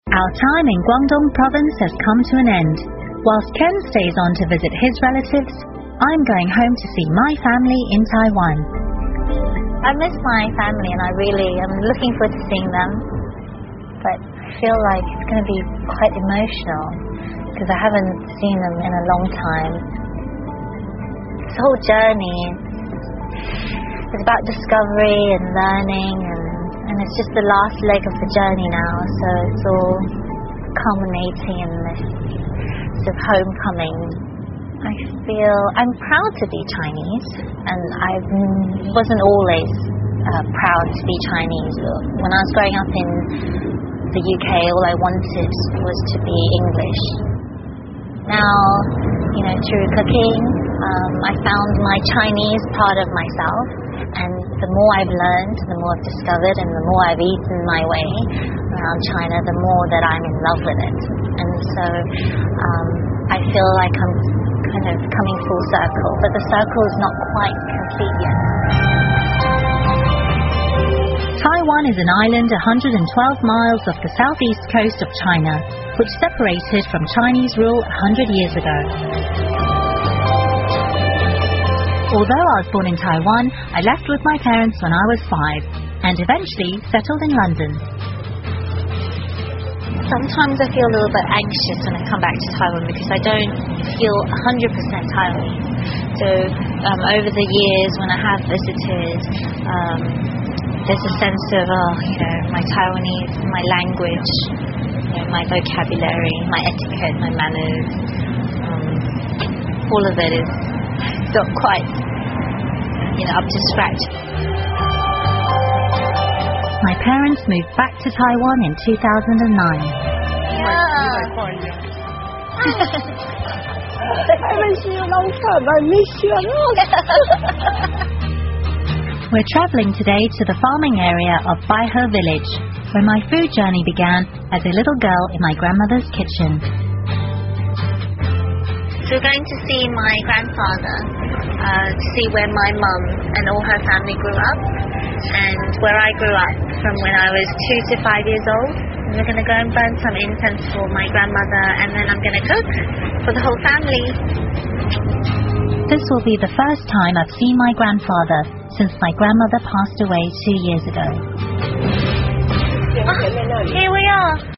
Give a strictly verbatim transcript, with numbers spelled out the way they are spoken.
Our time in Guangdong province has come to an end. Whilst Ken stays on to visit his relatives, I'm going home to see my family in Taiwan. I miss my family and I really am looking forward to seeing them. But I feel like it's going to be quite emotional because I haven't seen them in a long time. This whole journey is about discovery and learning, and, and it's just the last leg of the journey now, so it's all culminating in this sort of homecoming. I feel I'm proud to be Chinese, and I wasn't always uh, proud to be Chinese. When I was growing up in the U K, all I wanted was to be English. Now, you know, through cooking, um, I found my Chinese part of myself, and the more I've learned, the more I've discovered, and the more I've eaten my way around China, the more that I'm in love with it. And so um, I feel like I'm kind of coming full circle, but the circle is not quite complete yet. Taiwan is an island one hundred twelve miles off the southeast coast of China, which separated from Chinese rule one hundred years ago. Although I was born in Taiwan, I left with my parents when I was five, and eventually settled in London. Sometimes I feel a little bit anxious when I come back to Taiwan because I don't feel one hundred percent Taiwanese. So um, over the years when I have visited, um, there's a sense of, oh, you know, my Taiwanese, my language, you know, my vocabulary, my etiquette, my manners, um, all of it is not quite, you know, up to scratch. My parents moved back to Taiwan in two thousand nine. I miss you, long time. I miss you a lot. We're travelling today to the farming area of Baihe village, where my food journey began as a little girl in my grandmother's kitchen. So we're going to see my grandfather, uh, to see where my mum and all her family grew up, and where I grew up from when I was two to five years old. And we're going to go and burn some incense for my grandmother, and then I'm going to cook for the whole family. This will be the first time I've seen my grandfather since my grandmother passed away two years ago. Oh, here we are.